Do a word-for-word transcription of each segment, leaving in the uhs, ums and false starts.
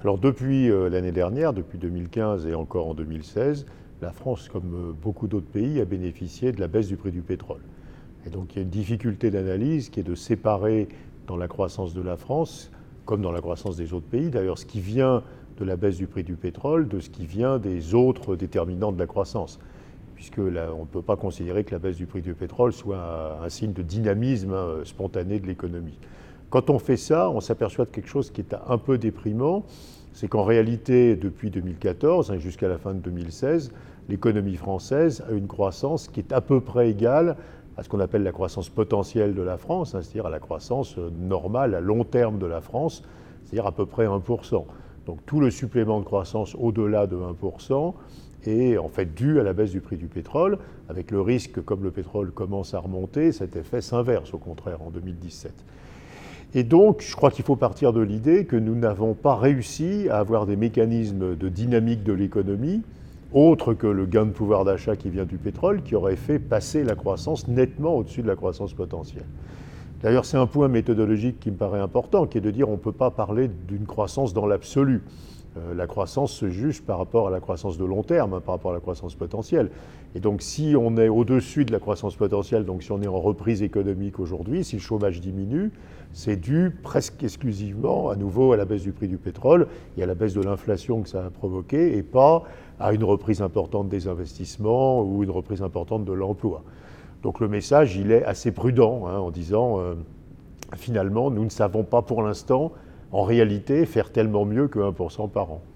Alors depuis euh, l'année dernière, depuis deux mille quinze et encore en deux mille seize, la France, comme euh, beaucoup d'autres pays, a bénéficié de la baisse du prix du pétrole. Et donc il y a une difficulté d'analyse qui est de séparer dans la croissance de la France, comme dans la croissance des autres pays, d'ailleurs, ce qui vient de la baisse du prix du pétrole, de ce qui vient des autres déterminants de la croissance. Puisque là, on ne peut pas considérer que la baisse du prix du pétrole soit un signe de dynamisme hein, spontané de l'économie. Quand on fait ça, on s'aperçoit de quelque chose qui est un peu déprimant, c'est qu'en réalité, depuis deux mille quatorze hein, jusqu'à la fin de deux mille seize, l'économie française a une croissance qui est à peu près égale à ce qu'on appelle la croissance potentielle de la France, hein, c'est-à-dire à la croissance normale à long terme de la France, c'est-à-dire à peu près un pour cent. Donc tout le supplément de croissance au-delà de un pour cent est en fait dû à la baisse du prix du pétrole, avec le risque que comme le pétrole commence à remonter, cet effet s'inverse au contraire en deux mille dix-sept. Et donc, je crois qu'il faut partir de l'idée que nous n'avons pas réussi à avoir des mécanismes de dynamique de l'économie, autres que le gain de pouvoir d'achat qui vient du pétrole, qui aurait fait passer la croissance nettement au-dessus de la croissance potentielle. D'ailleurs, c'est un point méthodologique qui me paraît important, qui est de dire qu'on ne peut pas parler d'une croissance dans l'absolu. Euh, la croissance se juge par rapport à la croissance de long terme, hein, par rapport à la croissance potentielle. Et donc, si on est au-dessus de la croissance potentielle, donc si on est en reprise économique aujourd'hui, si le chômage diminue, c'est dû presque exclusivement, à nouveau, à la baisse du prix du pétrole et à la baisse de l'inflation que ça a provoqué, et pas à une reprise importante des investissements ou une reprise importante de l'emploi. Donc le message, il est assez prudent, hein, en disant, euh, finalement, nous ne savons pas pour l'instant, en réalité, faire tellement mieux que un pour cent par an.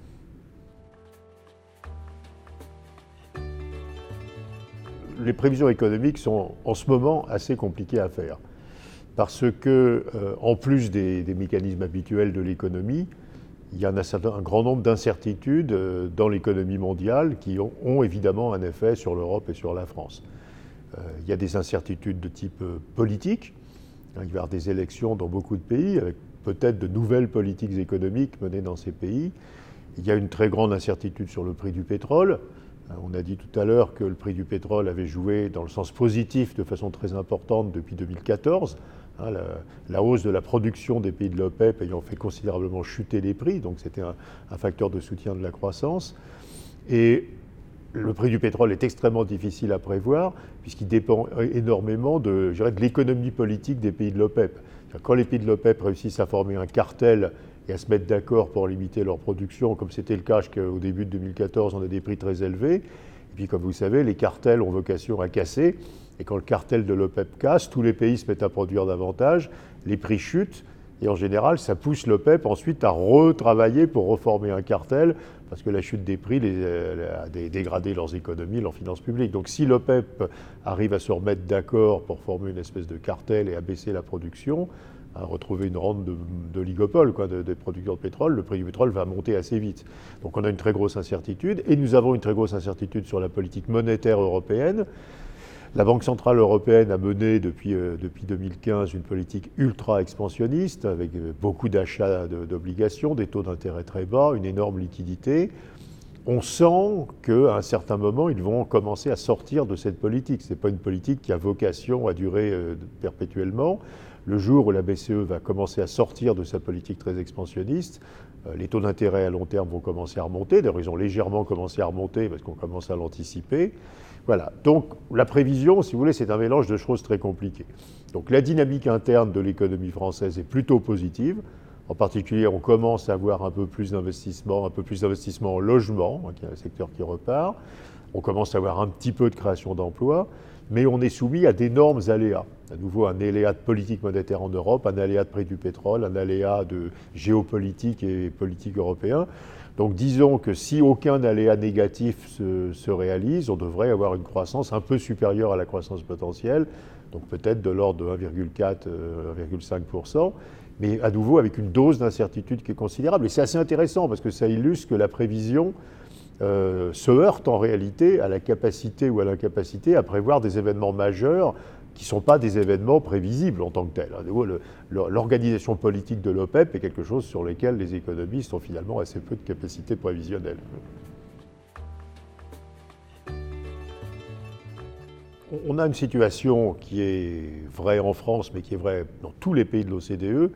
Les prévisions économiques sont en ce moment assez compliquées à faire. Parce que, euh, en plus des, des mécanismes habituels de l'économie, il y a un, un grand nombre d'incertitudes euh, dans l'économie mondiale qui ont, ont évidemment un effet sur l'Europe et sur la France. Euh, il y a des incertitudes de type euh, politique. Il va y avoir des élections dans beaucoup de pays, avec peut-être de nouvelles politiques économiques menées dans ces pays. Il y a une très grande incertitude sur le prix du pétrole. Euh, on a dit tout à l'heure que le prix du pétrole avait joué dans le sens positif de façon très importante depuis deux mille quatorze. Hein, la, la hausse de la production des pays de l'OPEP ayant fait considérablement chuter les prix, donc c'était un, un facteur de soutien de la croissance. Et le prix du pétrole est extrêmement difficile à prévoir, puisqu'il dépend énormément de, je dirais, de l'économie politique des pays de l'OPEP. Quand les pays de l'OPEP réussissent à former un cartel et à se mettre d'accord pour limiter leur production, comme c'était le cas jusqu'au début de deux mille quatorze, on a des prix très élevés. Et puis, comme vous savez, les cartels ont vocation à casser. Et quand le cartel de l'OPEP casse, tous les pays se mettent à produire davantage, les prix chutent, et en général, ça pousse l'OPEP ensuite à retravailler pour reformer un cartel, parce que la chute des prix les, a dégradé leurs économies, leurs finances publiques. Donc si l'OPEP arrive à se remettre d'accord pour former une espèce de cartel et à baisser la production, à retrouver une rente de, d'oligopole, quoi, de, des producteurs de pétrole, le prix du pétrole va monter assez vite. Donc on a une très grosse incertitude, et nous avons une très grosse incertitude sur la politique monétaire européenne. La Banque centrale européenne a mené depuis, euh, depuis deux mille quinze une politique ultra-expansionniste, avec beaucoup d'achats d'obligations, des taux d'intérêt très bas, une énorme liquidité. On sent qu'à un certain moment, ils vont commencer à sortir de cette politique. Ce n'est pas une politique qui a vocation à durer euh, perpétuellement. Le jour où la B C E va commencer à sortir de sa politique très expansionniste, euh, les taux d'intérêt à long terme vont commencer à remonter. D'ailleurs, ils ont légèrement commencé à remonter parce qu'on commence à l'anticiper. Voilà. Donc, la prévision, si vous voulez, c'est un mélange de choses très compliquées. Donc, la dynamique interne de l'économie française est plutôt positive. En particulier, on commence à avoir un peu plus d'investissement, un peu plus d'investissement en logement, hein, qui est un secteur qui repart. On commence à avoir un petit peu de création d'emplois, mais on est soumis à d'énormes aléas. À nouveau, un aléa de politique monétaire en Europe, un aléa de prix du pétrole, un aléa de géopolitique et politique européen. Donc disons que si aucun aléa négatif se, se réalise, on devrait avoir une croissance un peu supérieure à la croissance potentielle, donc peut-être de l'ordre de un virgule quatre à un virgule cinq pour cent, mais à nouveau avec une dose d'incertitude qui est considérable. Et c'est assez intéressant parce que ça illustre que la prévision euh, se heurte en réalité à la capacité ou à l'incapacité à prévoir des événements majeurs qui ne sont pas des événements prévisibles en tant que tels. L'organisation politique de l'OPEP est quelque chose sur lequel les économistes ont finalement assez peu de capacité prévisionnelle. On a une situation qui est vraie en France, mais qui est vraie dans tous les pays de l'O C D E,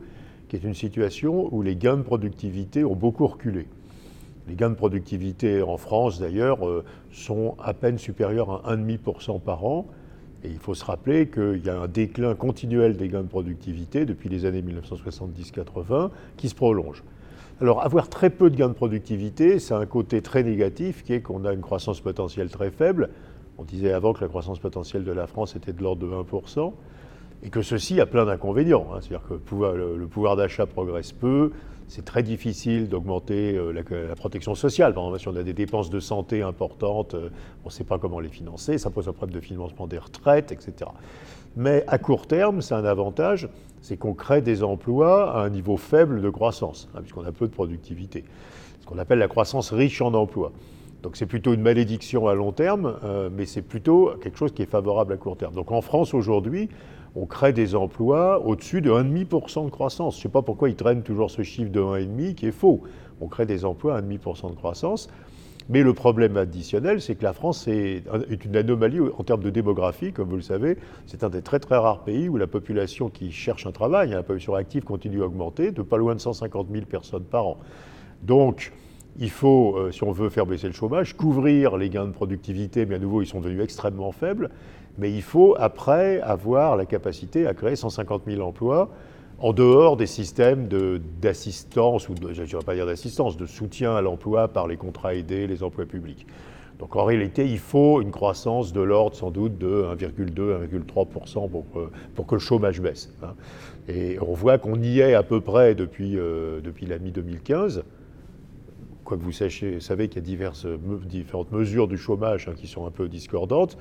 qui est une situation où les gains de productivité ont beaucoup reculé. Les gains de productivité en France, d'ailleurs, euh, sont à peine supérieurs à un virgule cinq pour cent par an. Et il faut se rappeler qu'il y a un déclin continuel des gains de productivité depuis les années mille neuf cent soixante-dix quatre-vingt qui se prolonge. Alors, avoir très peu de gains de productivité, c'est un côté très négatif qui est qu'on a une croissance potentielle très faible. On disait avant que la croissance potentielle de la France était de l'ordre de un pour cent. Et que ceci a plein d'inconvénients. Hein. C'est-à-dire que le pouvoir, le, le pouvoir d'achat progresse peu, c'est très difficile d'augmenter euh, la, la protection sociale. Par exemple, si on a des dépenses de santé importantes, euh, on ne sait pas comment les financer, ça pose un problème de financement des retraites, et cetera. Mais à court terme, c'est un avantage, c'est qu'on crée des emplois à un niveau faible de croissance, hein, puisqu'on a peu de productivité. Ce qu'on appelle la croissance riche en emplois. Donc c'est plutôt une malédiction à long terme, euh, mais c'est plutôt quelque chose qui est favorable à court terme. Donc en France aujourd'hui, on crée des emplois au-dessus de un virgule cinq pour cent de croissance. Je ne sais pas pourquoi ils traînent toujours ce chiffre de un virgule cinq qui est faux. On crée des emplois à un virgule cinq pour cent de croissance. Mais le problème additionnel, c'est que la France est, est une anomalie en termes de démographie, comme vous le savez. C'est un des très très rares pays où la population qui cherche un travail, la population active continue à augmenter de pas loin de cent cinquante mille personnes par an. Donc, il faut, euh, si on veut faire baisser le chômage, couvrir les gains de productivité, mais à nouveau, ils sont devenus extrêmement faibles. Mais il faut, après, avoir la capacité à créer cent cinquante mille emplois en dehors des systèmes de, d'assistance, ou de, je ne vais pas dire d'assistance, de soutien à l'emploi par les contrats aidés, les emplois publics. Donc en réalité, il faut une croissance de l'ordre sans doute de un virgule deux à un virgule trois pour cent pour, pour que le chômage baisse. Hein. Et on voit qu'on y est à peu près depuis, euh, depuis la mi-deux mille quinze. Quoique vous sachiez, savez qu'il y a diverses, différentes mesures du chômage hein, qui sont un peu discordantes.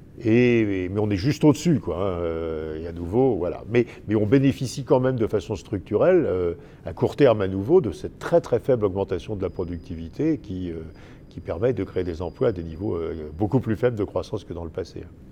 Et, mais on est juste au-dessus, quoi. Hein, et à nouveau, voilà. Mais, mais on bénéficie quand même de façon structurelle, euh, à court terme à nouveau, de cette très très faible augmentation de la productivité qui, euh, qui permet de créer des emplois à des niveaux euh, beaucoup plus faibles de croissance que dans le passé.